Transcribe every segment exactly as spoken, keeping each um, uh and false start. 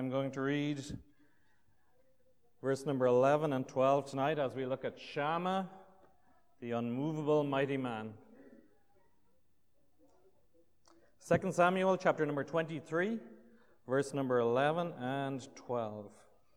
I'm going to read verse number eleven and twelve tonight as we look at Shammah, the unmovable mighty man. Second Samuel chapter number twenty-three, verse number eleven and twelve.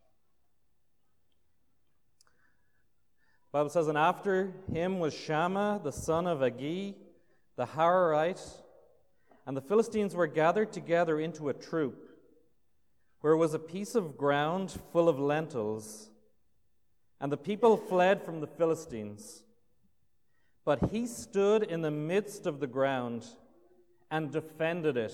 The Bible says, "And after him was Shammah, the son of Agee, the Hararite, and the Philistines were gathered together into a troop, where was a piece of ground full of lentils, and the people fled from the Philistines. But he stood in the midst of the ground and defended it,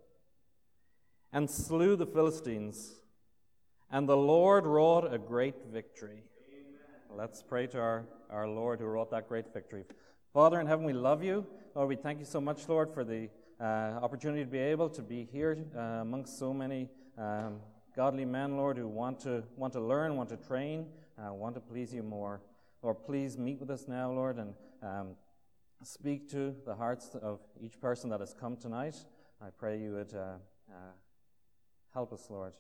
and slew the Philistines, and the Lord wrought a great victory." Amen. Let's pray to our, our Lord who wrought that great victory. Father in heaven, we love you. Lord, we thank you so much, Lord, for the uh, opportunity to be able to be here uh, amongst so many Um, godly men, Lord, who want to want to learn, want to train, uh, want to please you more. Lord, please meet with us now, Lord, and um, speak to the hearts of each person that has come tonight. I pray you would uh, uh, help us, Lord.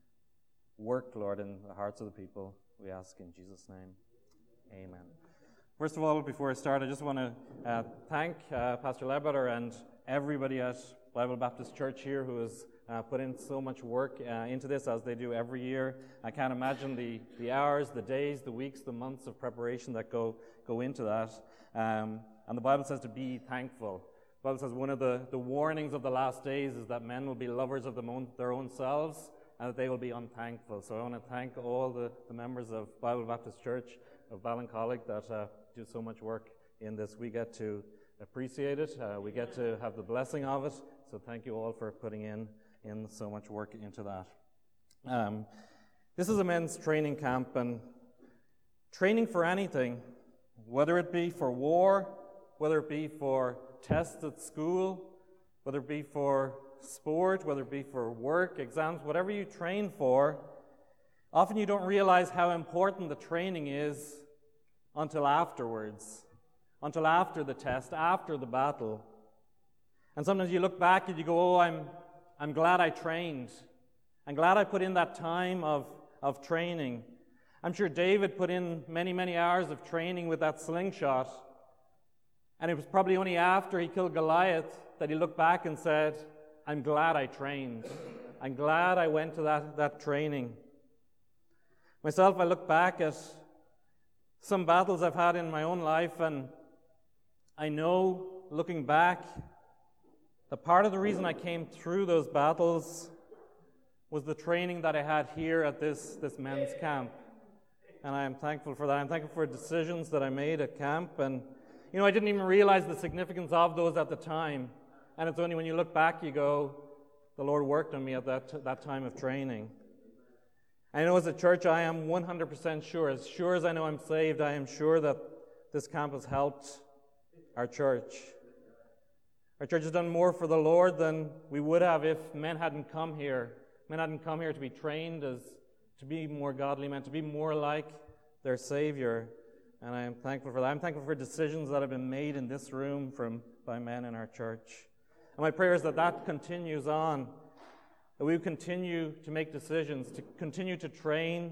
Work, Lord, in the hearts of the people, we ask in Jesus' name. Amen. First of all, before I start, I just want to uh, thank uh, Pastor Ledbetter and everybody at Bible Baptist Church here who has Uh, put in so much work uh, into this, as they do every year. I can't imagine the, the hours, the days, the weeks, the months of preparation that go go into that. Um, and the Bible says to be thankful. The Bible says one of the, the warnings of the last days is that men will be lovers of them own, their own selves, and that they will be unthankful. So I want to thank all the, the members of Bible Baptist Church of Ballincollig that uh, do so much work in this. We get to appreciate it. Uh, we get to have the blessing of it. So thank you all for putting in in so much work into that. Um, this is a men's training camp, and training for anything, whether it be for war, whether it be for tests at school, whether it be for sport, whether it be for work, exams, whatever you train for, often you don't realize how important the training is until afterwards, until after the test, after the battle. And sometimes you look back and you go, oh, I'm I'm glad I trained. I'm glad I put in that time of, of training. I'm sure David put in many, many hours of training with that slingshot. And it was probably only after he killed Goliath that he looked back and said, I'm glad I trained. I'm glad I went to that, that training. Myself, I look back at some battles I've had in my own life, and I know, looking back, that part of the reason I came through those battles was the training that I had here at this, this men's camp. And I am thankful for that. I'm thankful for decisions that I made at camp. And, you know, I didn't even realize the significance of those at the time. And it's only when you look back you go, the Lord worked on me at that, that time of training. I know as a church I am one hundred percent sure, as sure as I know I'm saved, I am sure that this camp has helped our church. Our church has done more for the Lord than we would have if men hadn't come here. Men hadn't come here to be trained as to be more godly men, to be more like their Savior. And I am thankful for that. I'm thankful for decisions that have been made in this room from by men in our church. And my prayer is that that continues on, that we continue to make decisions, to continue to train,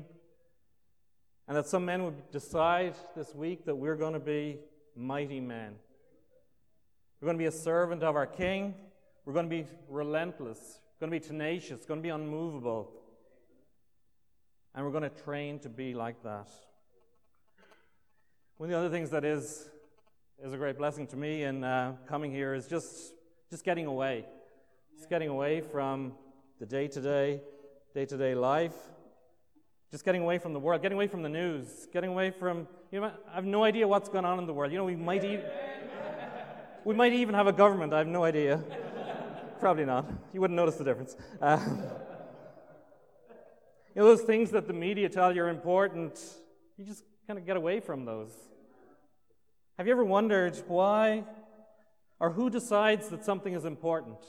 and that some men would decide this week that we're going to be mighty men. We're going to be a servant of our King. We're going to be relentless. We're going to be tenacious. We're going to be unmovable. And we're going to train to be like that. One of the other things that is is a great blessing to me in uh, coming here is just, just getting away. Just getting away from the day-to-day, day-to-day life. Just getting away from the world. Getting away from the news. Getting away from, you know, I have no idea what's going on in the world. You know, we might even... We might even have a government, I have no idea. Probably not. You wouldn't notice the difference. Um, you know, those things that the media tell you are important, you just kind of get away from those. Have you ever wondered why or who decides that something is important?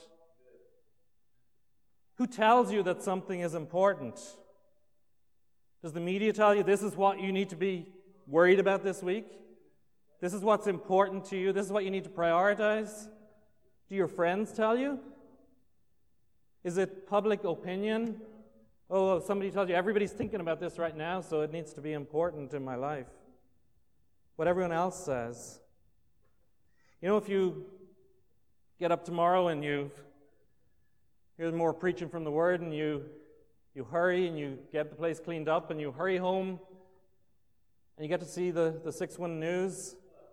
Who tells you that something is important? Does the media tell you this is what you need to be worried about this week? This is what's important to you. This is what you need to prioritize. Do your friends tell you? Is it public opinion Oh, somebody tells you everybody's thinking about this right now, so it needs to be important in my life. What everyone else says. You know, if you get up tomorrow and you hear more preaching from the Word and you you hurry and you get the place cleaned up and you hurry home and you get to see the, the six one news,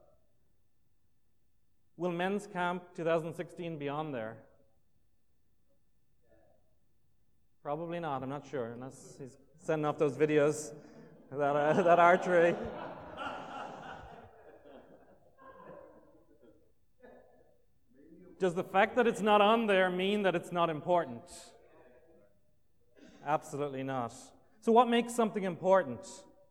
will Men's Camp twenty sixteen be on there? Probably not, I'm not sure, unless he's sending off those videos, that, uh, that archery. Does the fact that it's not on there mean that it's not important? Absolutely not. So what makes something important?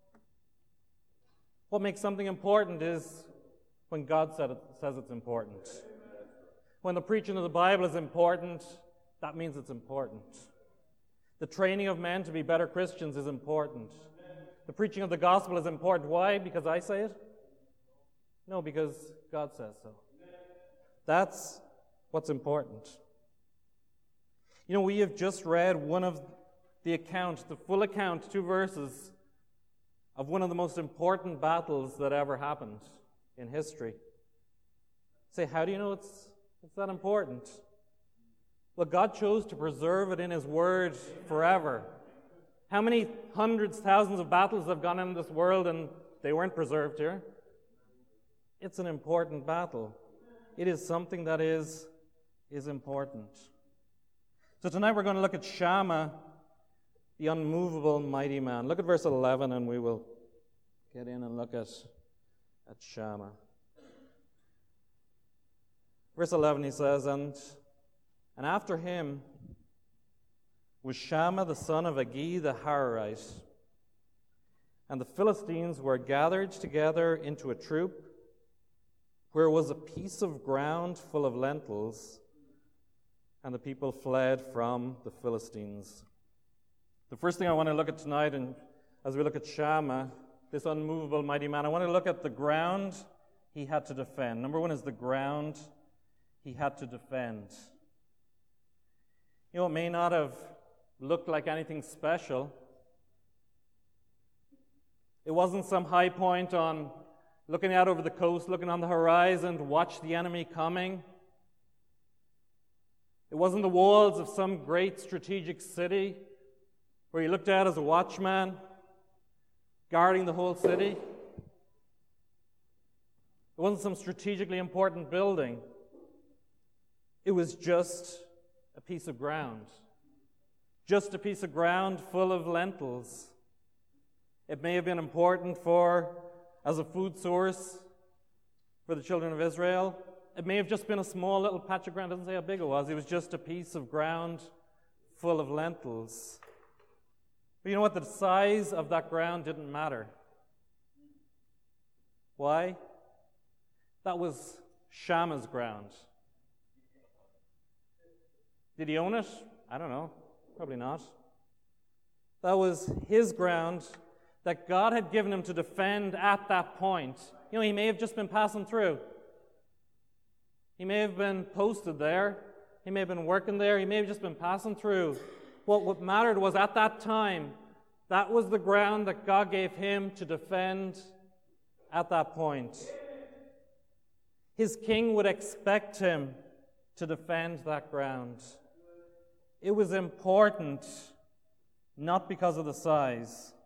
What makes something important is when God said it, says it's important. When the preaching of the Bible is important, that means it's important. The training of men to be better Christians is important. The preaching of the gospel is important. Why? Because I say it? No, because God says so. That's what's important. You know, we have just read one of the account, the full account, two verses, of one of the most important battles that ever happened in history. Say, how do you know it's, it's that important? Well, God chose to preserve it in His Word forever. How many hundreds, thousands of battles have gone in this world and they weren't preserved here? It's an important battle. It is something that is, is important. So tonight we're going to look at Shammah, the unmovable mighty man. Look at verse eleven and we will get in and look at, at Shammah. Verse eleven, he says, and, and after him was Shammah the son of Agee the Hararite. And the Philistines were gathered together into a troop, where was a piece of ground full of lentils, and the people fled from the Philistines. The first thing I want to look at tonight, and as we look at Shammah, this unmovable mighty man, I want to look at the ground he had to defend. Number one is the ground he had to defend. You know, it may not have looked like anything special. It wasn't some high point on looking out over the coast, looking on the horizon to watch the enemy coming. It wasn't the walls of some great strategic city where you looked out as a watchman guarding the whole city. It wasn't some strategically important building. It was just a piece of ground. Just a piece of ground full of lentils. It may have been important for, as a food source for the children of Israel. It may have just been a small little patch of ground. It doesn't say how big it was. It was just a piece of ground full of lentils. But you know what? The size of that ground didn't matter. Why? That was Shammah's ground. Did he own it? I don't know. Probably not. That was his ground that God had given him to defend at that point. You know, he may have just been passing through. He may have been posted there. He may have been working there. He may have just been passing through. What, what mattered was at that time, that was the ground that God gave him to defend at that point. His king would expect him to defend that ground. It was important, not because of the size.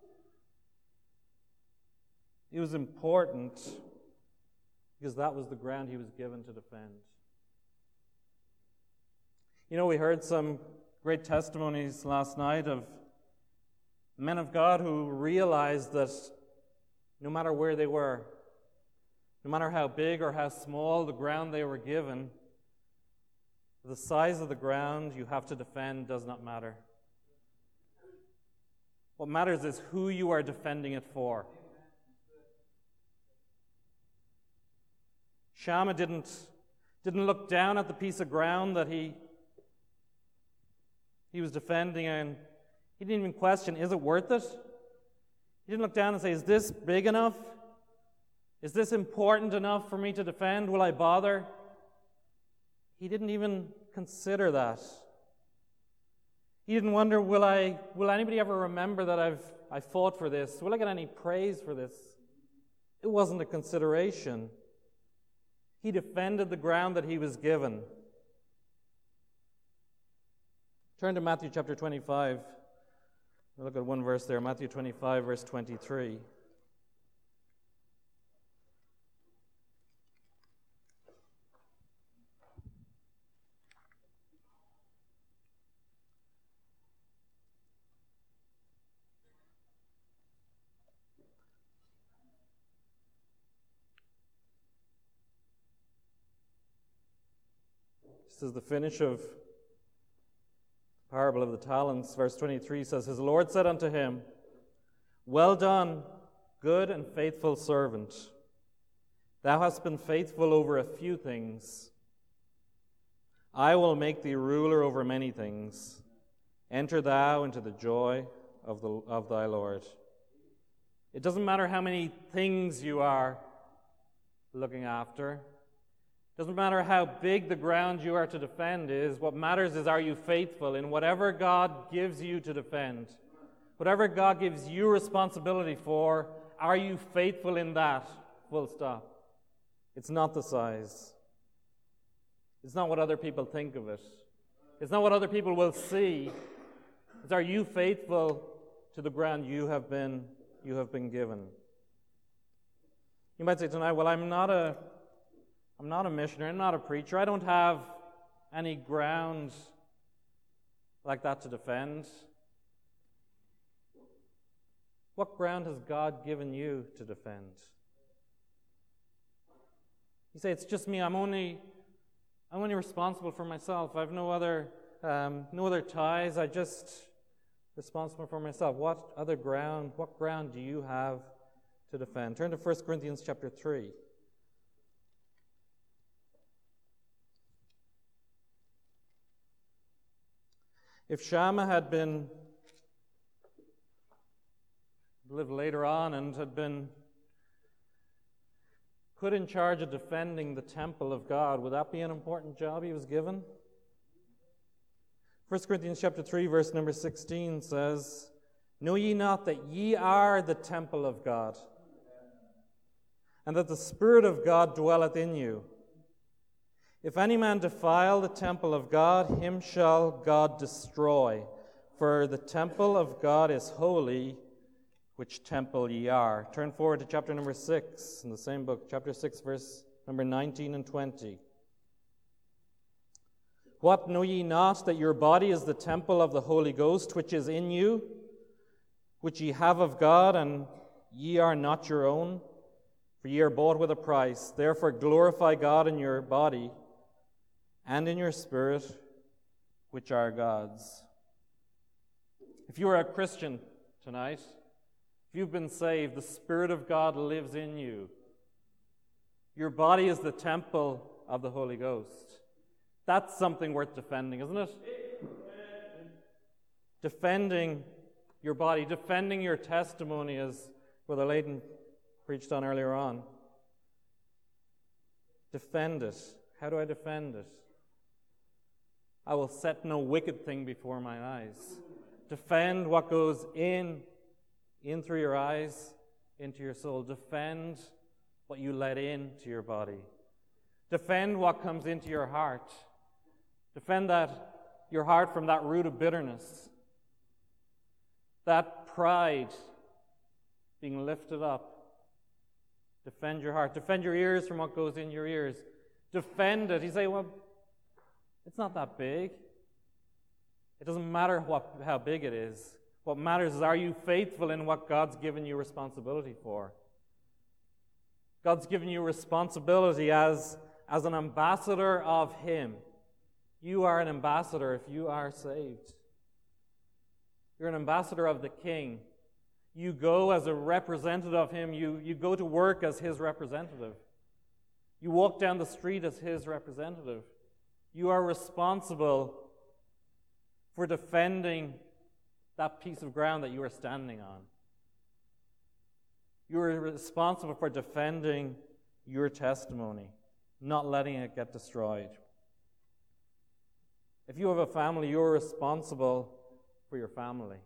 It was important because that was the ground he was given to defend. You know, we heard some great testimonies last night of men of God who realized that no matter where they were, no matter how big or how small the ground they were given, the size of the ground you have to defend does not matter. What matters is who you are defending it for. Shammah didn't, didn't look down at the piece of ground that he, he was defending, and he didn't even question, is it worth it? He didn't look down and say, is this big enough? Is this important enough for me to defend? Will I bother? He didn't even consider that. He didn't wonder, will I, will anybody ever remember that I've I fought for this? Will I get any praise for this? It wasn't a consideration. He defended the ground that he was given. Turn to Matthew chapter twenty-five. We'll look at one verse there, Matthew twenty-five, verse twenty-three. This is the finish of the parable of the talents. Verse twenty-three says, His Lord said unto him, Well done, good and faithful servant. Thou hast been faithful over a few things. I will make thee ruler over many things. Enter thou into the joy of, the, of thy Lord. It doesn't matter how many things you are looking after. Doesn't matter how big the ground you are to defend is. What matters is, are you faithful in whatever God gives you to defend? Whatever God gives you responsibility for, are you faithful in that? Full stop. It's not the size. It's not what other people think of it. It's not what other people will see. It's, are you faithful to the ground you have been, you have been given? You might say tonight, well, I'm not a I'm not a missionary, I'm not a preacher, I don't have any ground like that to defend. What ground has God given you to defend? You say, it's just me, I'm only I'm only responsible for myself. I have no other um, no other ties, I just responsible for myself. What other ground, what ground do you have to defend? Turn to First Corinthians chapter three. If Shammah had been lived later on and had been put in charge of defending the temple of God, would that be an important job he was given? First Corinthians chapter three, verse number sixteen says, Know ye not that ye are the temple of God, and that the Spirit of God dwelleth in you? If any man defile the temple of God, him shall God destroy. For the temple of God is holy, which temple ye are. Turn forward to chapter number six in the same book, chapter six, verse number nineteen and twenty. What, know ye not that your body is the temple of the Holy Ghost, which is in you, which ye have of God, and ye are not your own? For ye are bought with a price. Therefore glorify God in your body and in your spirit, which are God's. If you are a Christian tonight, if you've been saved, the Spirit of God lives in you. Your body is the temple of the Holy Ghost. That's something worth defending, isn't it? Defending your body, defending your testimony, as Brother Layton preached on earlier on. Defend it. How do I defend it? I will set no wicked thing before my eyes. Defend what goes in, in through your eyes, into your soul. Defend what you let into your body. Defend what comes into your heart. Defend that your heart from that root of bitterness, that pride being lifted up. Defend your heart. Defend your ears from what goes in your ears. Defend it. You say, well, it's not that big. It doesn't matter what, how big it is. What matters is, are you faithful in what God's given you responsibility for? God's given you responsibility as, as an ambassador of Him. You are an ambassador if you are saved. You're an ambassador of the King. You go as a representative of Him. You, you go to work as His representative. You walk down the street as His representative. You are responsible for defending that piece of ground that you are standing on. You are responsible for defending your testimony, not letting it get destroyed. If you have a family, you're responsible for your family.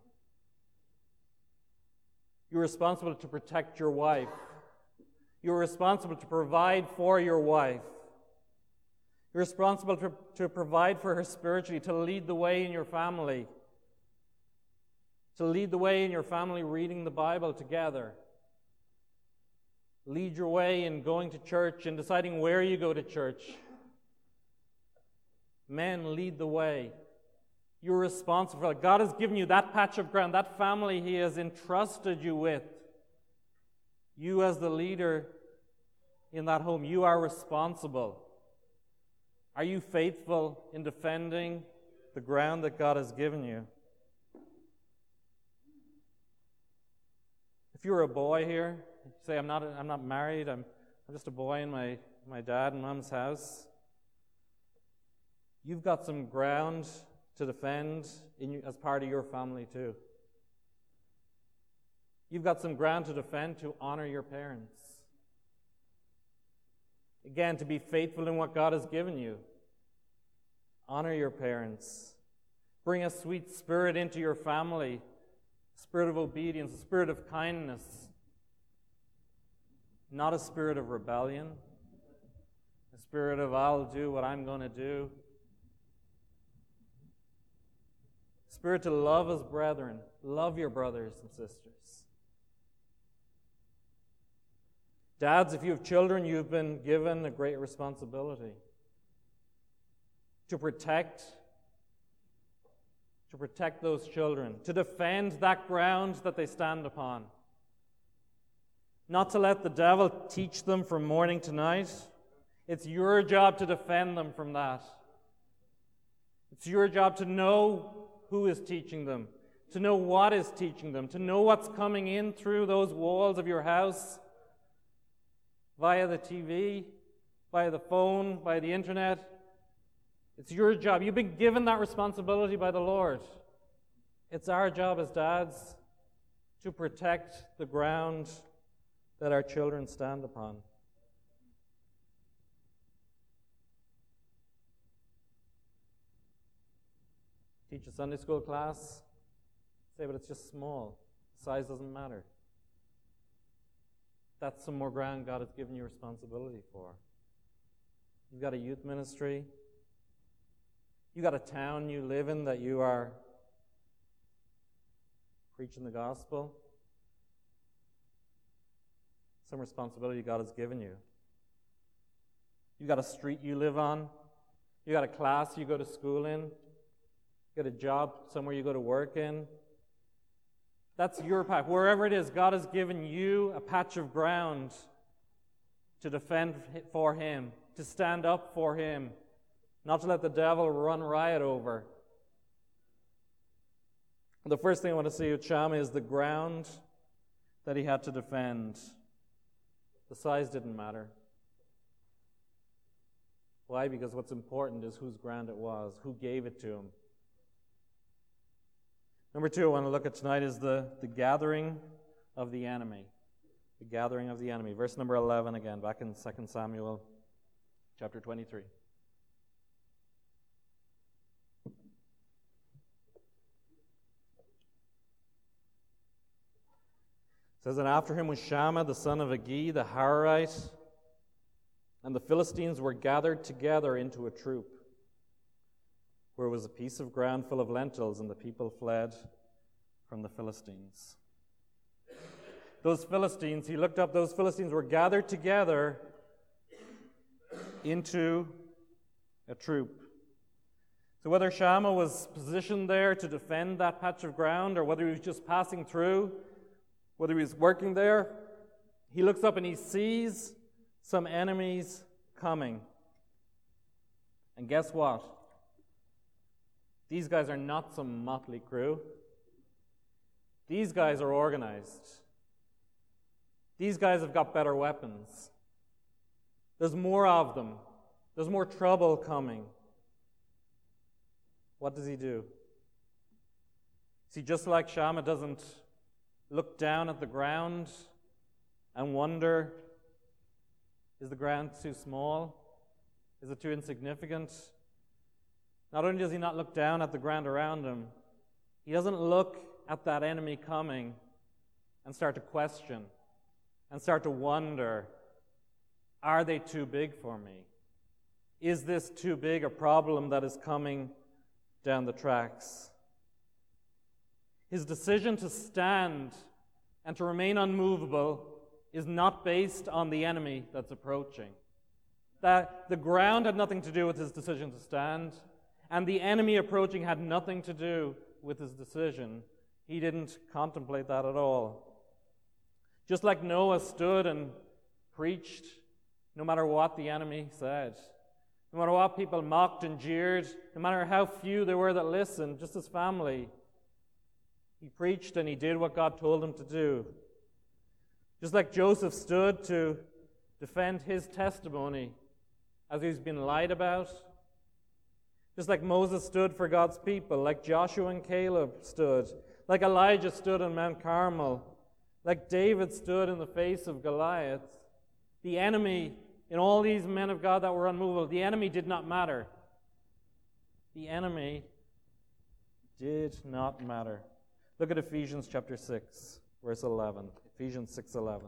You're responsible to protect your wife. You're responsible to provide for your wife. You're responsible to, to provide for her spiritually, to lead the way in your family. To lead the way in your family reading the Bible together. Lead your way in going to church and deciding where you go to church. Men, lead the way. You're responsible for it. God has given you that patch of ground, that family He has entrusted you with. You as the leader in that home, you are responsible. Are you faithful in defending the ground that God has given you? If you're a boy here, you say, I'm not, I'm not married, I'm, I'm just a boy in my, my dad and mom's house. You've got some ground to defend in you, as part of your family too. You've got some ground to defend to honor your parents. Again, to be faithful in what God has given you. Honor your parents. Bring a sweet spirit into your family. A spirit of obedience, a spirit of kindness. Not a spirit of rebellion. A spirit of, I'll do what I'm going to do. Spirit to love as brethren. Love your brothers and sisters. Dads, if you have children, you've been given a great responsibility to protect, to protect those children, to defend that ground that they stand upon. Not to let the devil teach them from morning to night. It's your job to defend them from that. It's your job to know who is teaching them, to know what is teaching them, to know what's coming in through those walls of your house, via the T V, via the phone, via the internet. It's your job. You've been given that responsibility by the Lord. It's our job as dads to protect the ground that our children stand upon. Teach a Sunday school class, say, but it's just small. Size doesn't matter. That's some more ground God has given you responsibility for. You've got a youth ministry. You've got a town you live in that you are preaching the gospel. Some responsibility God has given you. You've got a street you live on. You've got a class you go to school in. You've got a job somewhere you go to work in. That's your path. Wherever it is, God has given you a patch of ground to defend for Him, to stand up for Him, not to let the devil run riot over. The first thing I want to see with Shammah is the ground that he had to defend. The size didn't matter. Why? Because what's important is whose ground it was, who gave it to him. Number two I want to look at tonight is the, the gathering of the enemy. The gathering of the enemy. Verse number eleven again, back in Second Samuel chapter twenty-three. It says, and after him was Shammah, the son of Agi, the Hararite, and the Philistines were gathered together into a troop, where was a piece of ground full of lentils, and the people fled from the Philistines. Those Philistines, he looked up, those Philistines were gathered together into a troop. So whether Shammah was positioned there to defend that patch of ground, or whether he was just passing through, whether he was working there, he looks up and he sees some enemies coming. And guess what? These guys are not some motley crew. These guys are organized. These guys have got better weapons. There's more of them. There's more trouble coming. What does he do? See, just like Shammah doesn't look down at the ground and wonder, is the ground too small? Is it too insignificant? Not only does he not look down at the ground around him, He doesn't look at that enemy coming and start to question and start to wonder, are they too big for me? Is this too big a problem that is coming down the tracks? His decision to stand and to remain unmovable is not based on the enemy that's approaching. That the ground had nothing to do with his decision to stand, and the enemy approaching had nothing to do with his decision. He didn't contemplate that at all. Just like Noah stood and preached, no matter what the enemy said, no matter what people mocked and jeered, no matter how few there were that listened, just his family, he preached and he did what God told him to do. Just like Joseph stood to defend his testimony as he's been lied about, just like Moses stood for God's people, like Joshua and Caleb stood, like Elijah stood on Mount Carmel, like David stood in the face of Goliath, the enemy, in all these men of God that were unmovable, the enemy did not matter. The enemy did not matter. Look at Ephesians chapter six, verse eleven. Ephesians six eleven.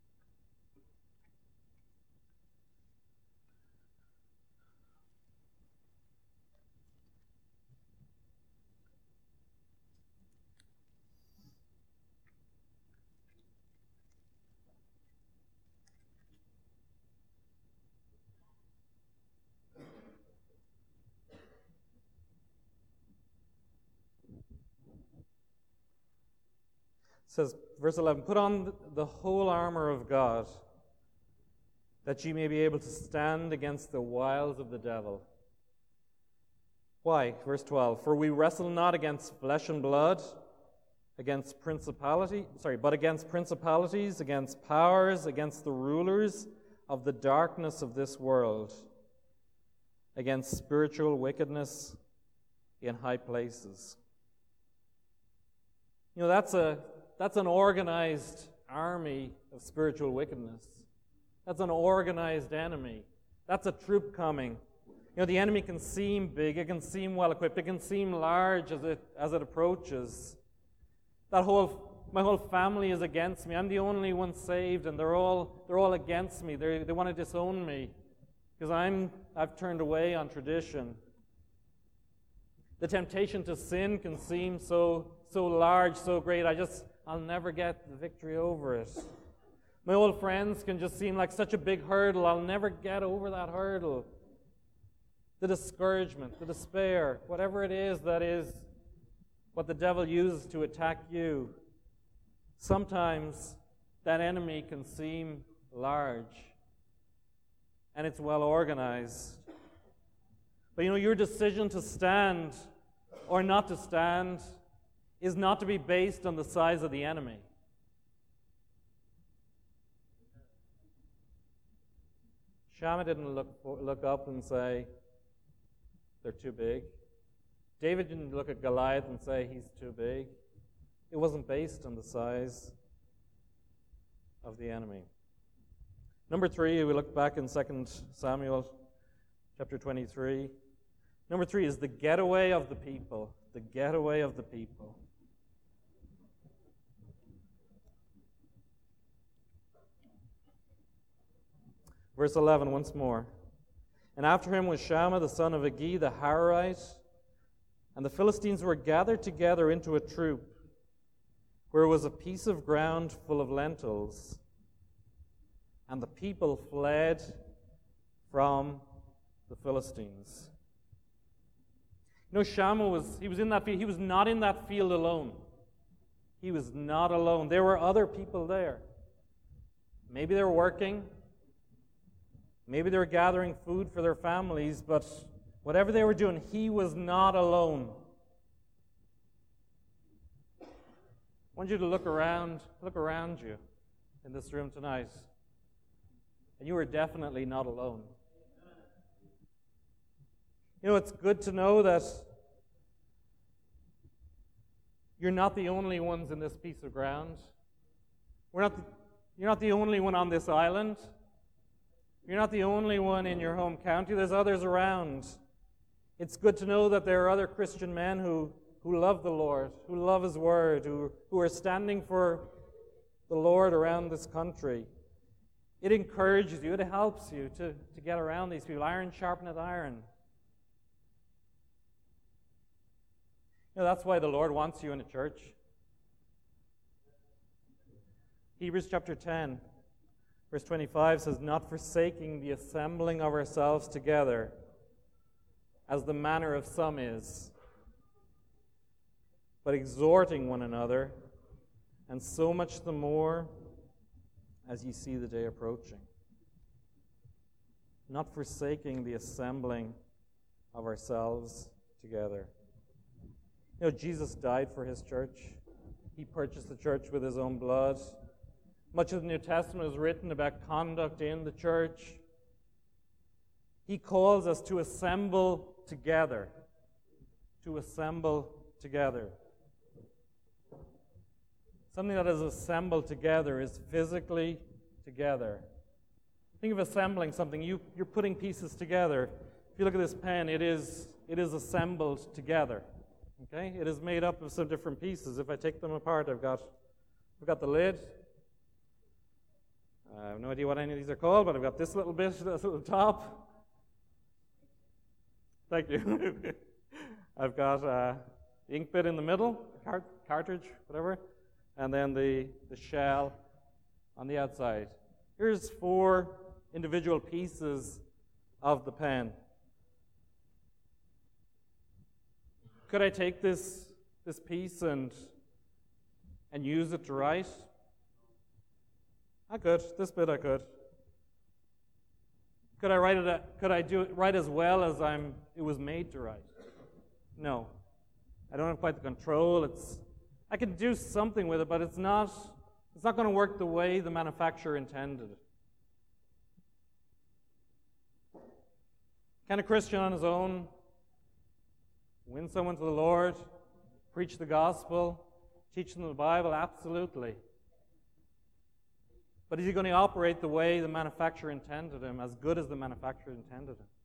It says, verse eleven, put on the whole armor of God, that ye may be able to stand against the wiles of the devil. Why? Verse twelve, for we wrestle not against flesh and blood, against principality, sorry, but against principalities, against powers, against the rulers of the darkness of this world, against spiritual wickedness in high places. You know, that's a That's an organized army of spiritual wickedness. That's an organized enemy. That's a troop coming. You know, the enemy can seem big, it can seem well-equipped, it can seem large as it as it approaches. That whole, my whole family is against me. I'm the only one saved, and they're all they're all against me. They they want to disown me because I'm I've turned away on tradition. The temptation to sin can seem so so large, so great. I just I'll never get the victory over it. My old friends can just seem like such a big hurdle. I'll never get over that hurdle. The discouragement, the despair, whatever it is that is what the devil uses to attack you, sometimes that enemy can seem large and it's well organized. But you know, your decision to stand or not to stand is not to be based on the size of the enemy. Shammah didn't look, look up and say, they're too big. David didn't look at Goliath and say, he's too big. It wasn't based on the size of the enemy. Number three, we look back in Second Samuel chapter twenty-three. Number three is the getaway of the people. The getaway of the people. Verse eleven, once more. And after him was Shammah, the son of Agee, the Hararite, and the Philistines were gathered together into a troop, where was a piece of ground full of lentils, and the people fled from the Philistines. You know, Shammah was, he was in that field, he was not in that field alone. He was not alone. There were other people there. Maybe they were working. Maybe they were gathering food for their families, but whatever they were doing, he was not alone. I want you to look around, look around you in this room tonight. And you are definitely not alone. You know, it's good to know that you're not the only ones in this piece of ground. We're not the, you're not the only one on this island. You're not the only one in your home county. There's others around. It's good to know that there are other Christian men who, who love the Lord, who love His Word, who, who are standing for the Lord around this country. It encourages you, it helps you to, to get around these people. Iron sharpeneth iron. You know, that's why the Lord wants you in a church. Hebrews chapter ten, verse twenty-five says, not forsaking the assembling of ourselves together, as the manner of some is, but exhorting one another, and so much the more as ye see the day approaching. Not forsaking the assembling of ourselves together. You know, Jesus died for His church. He purchased the church with His own blood. Much of the New Testament is written about conduct in the church. He calls us to assemble together. To assemble together. Something that is assembled together is physically together. Think of assembling something. You, you're putting pieces together. If you look at this pen, it is, it is assembled together. Okay? It is made up of some different pieces. If I take them apart, I've got, I've got the lid. I have no idea what any of these are called, but I've got this little bit, this little top. Thank you. I've got uh, the ink bit in the middle, cart- cartridge, whatever. And then the, the shell on the outside. Here's four individual pieces of the pen. Could I take this, this piece and, and use it to write? I could. This bit I could. Could I write it? Could I do it write as well as I'm? It was made to write? No. I don't have quite the control. It's I can do something with it, but it's not, it's not going to work the way the manufacturer intended it. Can a Christian on his own win someone to the Lord, preach the gospel, teach them the Bible? Absolutely. But is he going to operate the way the manufacturer intended him, as good as the manufacturer intended him?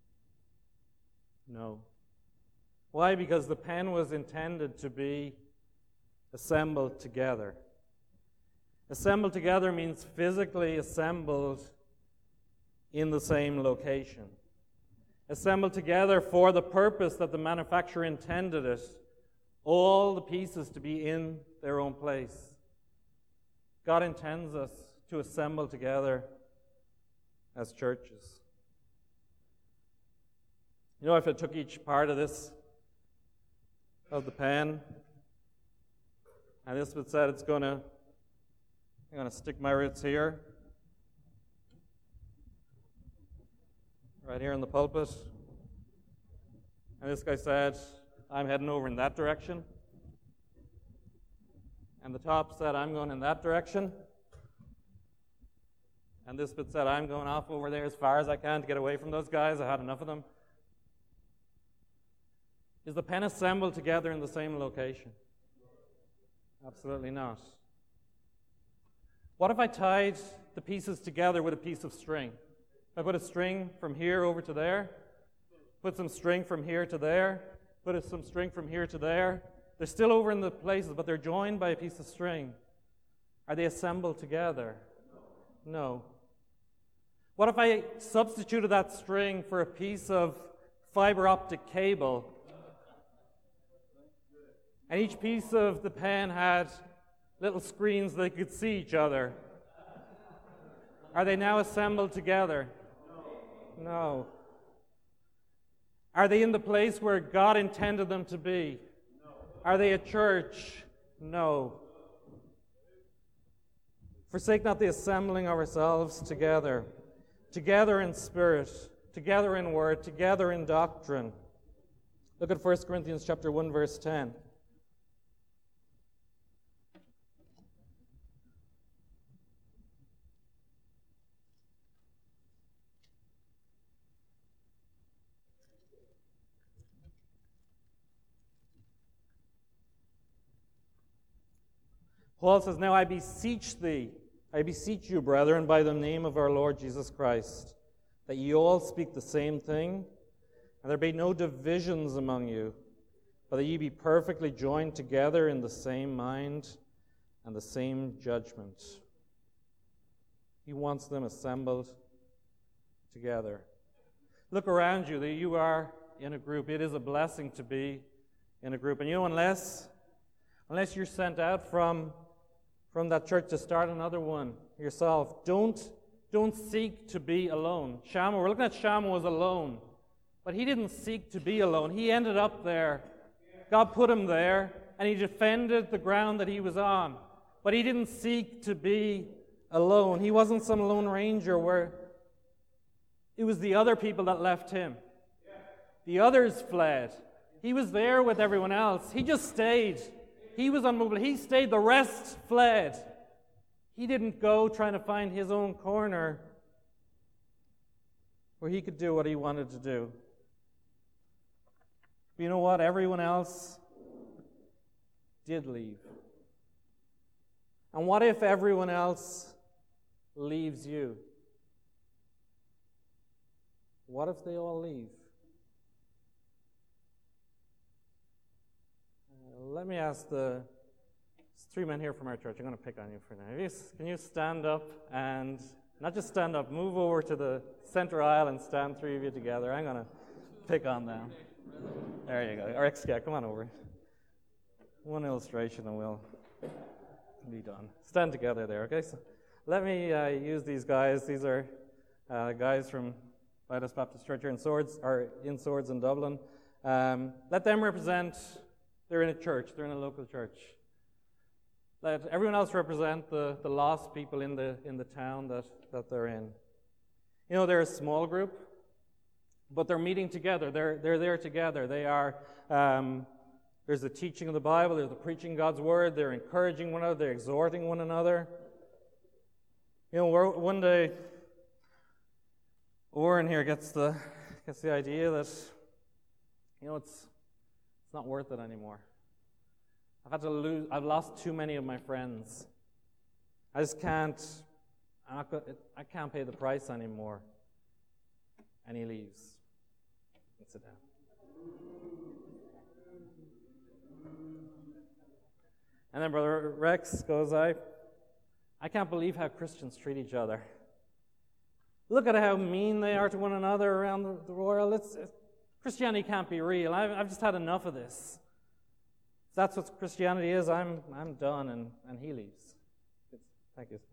No. Why? Because the pen was intended to be assembled together. Assembled together means physically assembled in the same location. Assembled together for the purpose that the manufacturer intended it, all the pieces to be in their own place. God intends us to assemble together as churches. You know, if I took each part of this, of the pen, and this bit said it's going to, I'm going to stick my roots here, right here in the pulpit. And this guy said, I'm heading over in that direction. And the top said, I'm going in that direction. And this bit said, I'm going off over there as far as I can to get away from those guys. I had enough of them. Is the pen assembled together in the same location? Absolutely not. What if I tied the pieces together with a piece of string? If I put a string from here over to there, put some string from here to there, put some string from here to there. They're still over in the places, but they're joined by a piece of string. Are they assembled together? No. What if I substituted that string for a piece of fiber optic cable? And each piece of the pen had little screens they could see each other. Are they now assembled together? No. Are they in the place where God intended them to be? Are they a church? No. Forsake not the assembling of ourselves together, together in spirit, together in word, together in doctrine. Look at First Corinthians chapter one, verse ten. Paul says, Now I beseech thee, I beseech you, brethren, by the name of our Lord Jesus Christ, that ye all speak the same thing, and there be no divisions among you, but that ye be perfectly joined together in the same mind and the same judgment. He wants them assembled together. Look around you, that you are in a group. It is a blessing to be in a group. And you know, unless unless you're sent out from, from that church to start another one yourself, don't, don't seek to be alone. Shammah, we're looking at Shammah was alone, but he didn't seek to be alone. He ended up there. God put him there, and he defended the ground that he was on. But he didn't seek to be alone. He wasn't some lone ranger where it was the other people that left him. The others fled. He was there with everyone else. He just stayed. He was unmovable. He stayed. The rest fled. He didn't go trying to find his own corner where he could do what he wanted to do. But you know what? Everyone else did leave. And what if everyone else leaves you? What if they all leave? Uh, let me ask the three men here from our church. I'm going to pick on you for now. Can you stand up and, not just stand up, move over to the center aisle and stand three of you together. I'm going to pick on them. There you go. Or yeah, come on over. One illustration and we'll be done. Stand together there, okay? So let me uh, use these guys. These are uh, guys from Lighthouse Baptist Church here in Swords, or in Swords in Dublin. Um, let them represent, they're in a church, they're in a local church. Let everyone else represent the, the lost people in the in the town that, that they're in. You know, they're a small group, but they're meeting together. They're they're there together. They are, um, there's the teaching of the Bible, there's the preaching God's Word, they're encouraging one another, they're exhorting one another. You know, we're, one day, Oren here gets the gets the idea that, you know, it's it's not worth it anymore. I've had to lose. I've lost too many of my friends. I just can't. I'm not. I can't pay the price anymore. And he leaves. Let's sit down. And then Brother Rex goes, I. I can't believe how Christians treat each other. Look at how mean they are to one another around the, the world. It's, it's, Christianity can't be real. I've, I've just had enough of this. If that's what Christianity is, I'm I'm done, and, and he leaves. Thank you.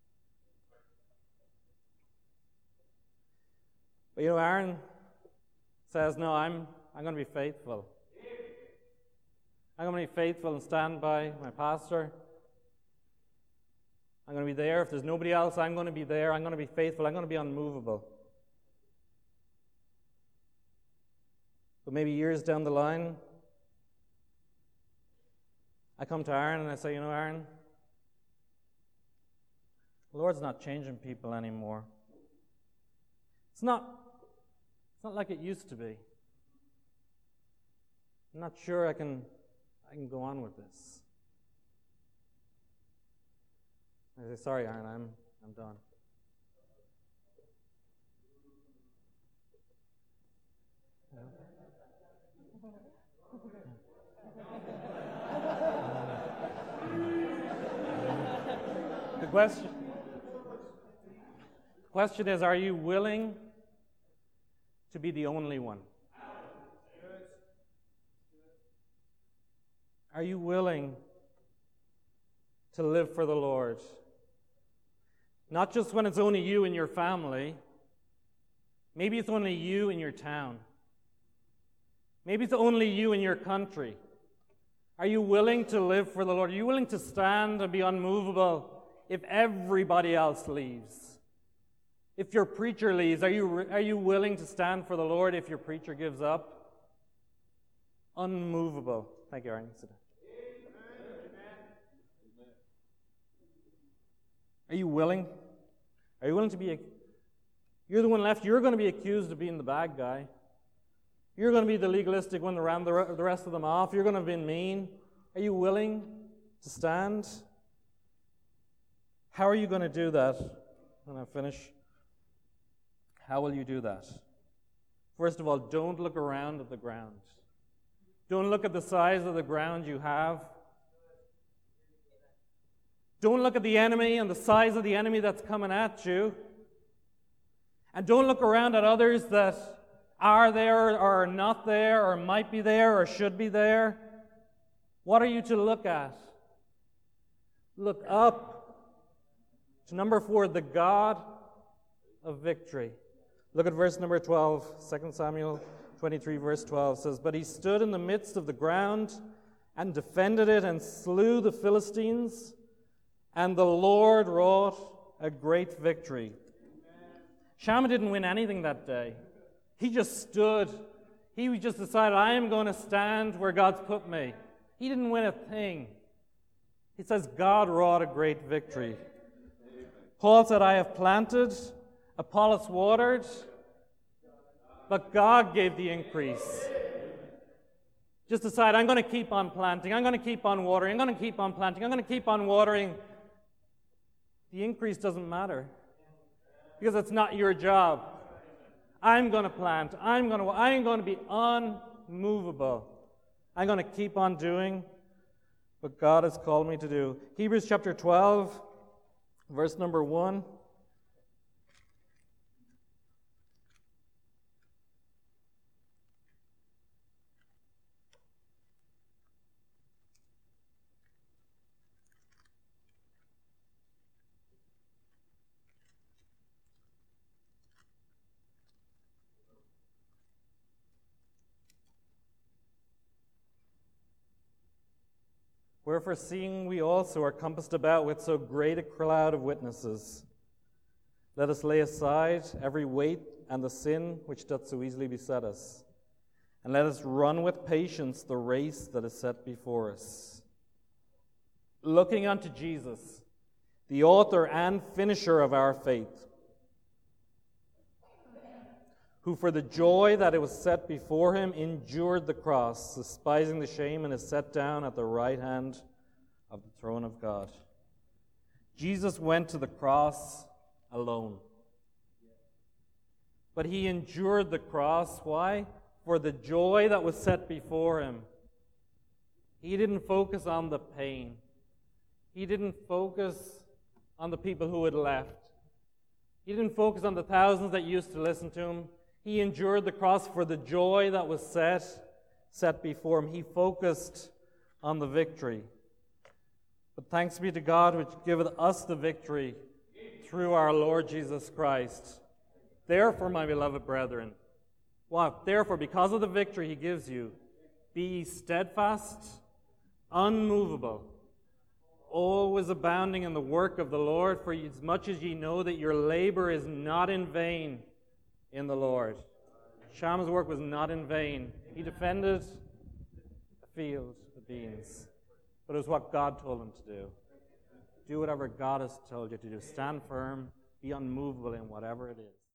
But you know, Aaron says, no, I'm I'm going to be faithful. I'm going to be faithful and stand by my pastor. I'm going to be there. If there's nobody else, I'm going to be there. I'm going to be faithful. I'm going to be unmovable. But maybe years down the line, I come to Aaron and I say, you know, Aaron, the Lord's not changing people anymore. It's not, it's not like it used to be. I'm not sure I can, I can go on with this. I say, sorry, Aaron, I'm, I'm done. Yeah. The question, the question is, are you willing to be the only one? Are you willing to live for the Lord? Not just when it's only you and your family. Maybe it's only you in your town. Maybe it's only you in your country. Are you willing to live for the Lord? Are you willing to stand and be unmovable if everybody else leaves? If your preacher leaves, are you, are you willing to stand for the Lord if your preacher gives up? Unmovable. Thank you, Aaron. Sit down. Are you willing? Are you willing to be a... You're the one left. You're going to be accused of being the bad guy. You're going to be the legalistic one around the rest of them off. You're going to have been mean. Are you willing to stand? How are you going to do that? When I finish, how will you do that? First of all, don't look around at the ground. Don't look at the size of the ground you have. Don't look at the enemy and the size of the enemy that's coming at you. And don't look around at others that are there or are not there or might be there or should be there. What are you to look at? Look up to number four, the God of victory. Look at verse number twelve. Second Samuel twenty-three, verse twelve says, "But he stood in the midst of the ground and defended it and slew the Philistines, and the Lord wrought a great victory." Shammah didn't win anything that day. He just stood. He just decided, I am going to stand where God's put me. He didn't win a thing. He says, God wrought a great victory. Paul said, I have planted, Apollos watered, but God gave the increase. Just decide, I'm going to keep on planting. I'm going to keep on watering. I'm going to keep on planting. I'm going to keep on watering. The increase doesn't matter because it's not your job. I'm going to plant. I'm going to, I'm going to be unmovable. I'm going to keep on doing what God has called me to do. Hebrews chapter twelve, verse number one. Wherefore, seeing we also are compassed about with so great a cloud of witnesses, let us lay aside every weight and the sin which doth so easily beset us, and let us run with patience the race that is set before us, looking unto Jesus, the author and finisher of our faith, who for the joy that it was set before him endured the cross, despising the shame, and is set down at the right hand of the throne of God. Jesus went to the cross alone. But he endured the cross. Why? For the joy that was set before him. He didn't focus on the pain. He didn't focus on the people who had left. He didn't focus on the thousands that used to listen to him. He endured the cross for the joy that was set, set before him. He focused on the victory. But thanks be to God which giveth us the victory through our Lord Jesus Christ. Therefore, my beloved brethren, what? Therefore, because of the victory he gives you, be ye steadfast, unmovable, always abounding in the work of the Lord, for as much as ye know that your labor is not in vain in the Lord. Shammah's work was not in vain. He defended the field, the beans, but it was what God told him to do. Do whatever God has told you to do. Stand firm, be unmovable in whatever it is.